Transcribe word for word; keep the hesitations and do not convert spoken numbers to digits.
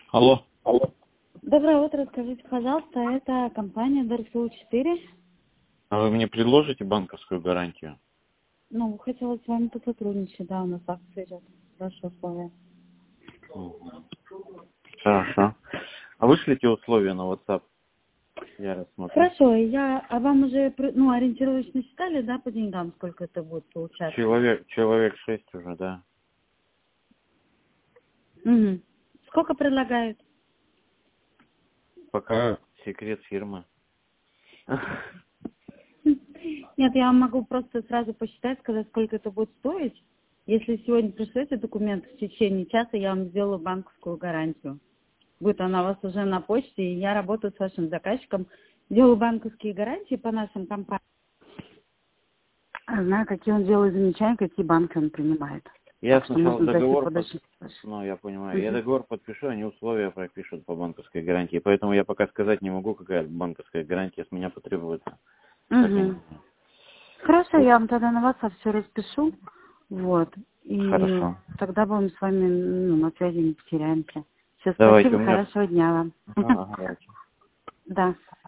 Алло. Доброе утро, скажите, пожалуйста, это компания ДРСУ четыре. А вы мне предложите банковскую гарантию? Ну, хотела с вами посотрудничать, да, у нас акция идет. Ваши условия. Мгм. Хорошо. А вышлите условия на WhatsApp? Я рассмотрю. Хорошо, я, а вам уже, при- ну, ориентировочно считали, да, по деньгам, сколько это будет получаться? Человек, человек шесть уже, да. Угу. Сколько предлагают? Пока секрет фирмы. Нет, я вам могу просто сразу посчитать, сказать, сколько это будет стоить. Если сегодня пришлете документы в течение часа, я вам сделаю банковскую гарантию. Будет она у вас уже на почте, и я работаю с вашим заказчиком, делаю банковские гарантии по нашим компаниям. А знаю, какие он делает замечания, какие банки он принимает. Я Так что сначала можно зайти договор под... подождать. Ну, я понимаю. Я Угу. договор подпишу, они условия пропишут по банковской гарантии. Поэтому я пока сказать не могу, какая банковская гарантия с меня потребуется. Так я не Угу. знаю. Хорошо, Вот. я вам тогда на вас все распишу. Вот. И Хорошо. тогда будем с вами, ну, на связи, не потеряемся. Все, Давайте, спасибо, у меня... хорошего дня вам. Ага, давайте. Да.